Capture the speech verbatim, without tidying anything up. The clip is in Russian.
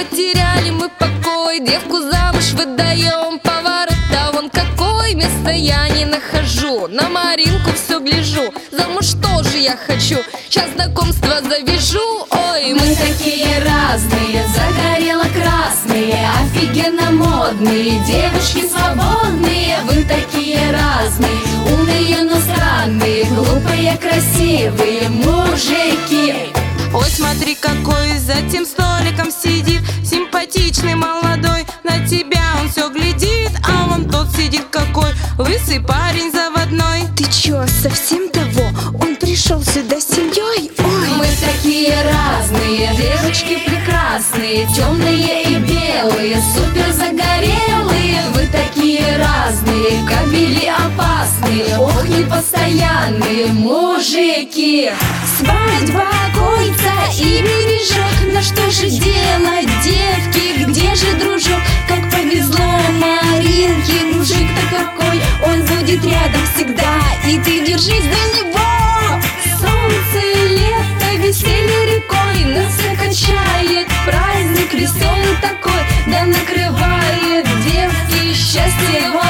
потеряли мы покой, девку замуж выдаем, поворот-то вон какой, места я не нахожу, на Маринку все гляжу, замуж тоже я хочу, сейчас знакомство завяжу. Ой, мы такие разные, загорело-красные, офигенно модные, девушки свободные. Вы такие разные, умные, но странные, глупые, красивые мужики. Ой, смотри, какой за тем столиком сидит, симпатичный, молодой, на тебя он все глядит, а вон тот сидит какой, лысый парень заводной. Ты чё, совсем того? Он пришел сюда с семьей? Ой, мы такие разные, девочки прекрасные, темные и белые, супер загорелые. Вы такие разные, кабели опасные, ох, непостоянные мужики. свадьба, кольца и бережок. Да что же делать, девки, где же дружок? Как повезло Маринке, мужик-то какой, он будет рядом всегда, и ты держись за него. Солнце, лето, веселье рекой, нас все качает, праздник веселый такой, да накрывает девки счастье.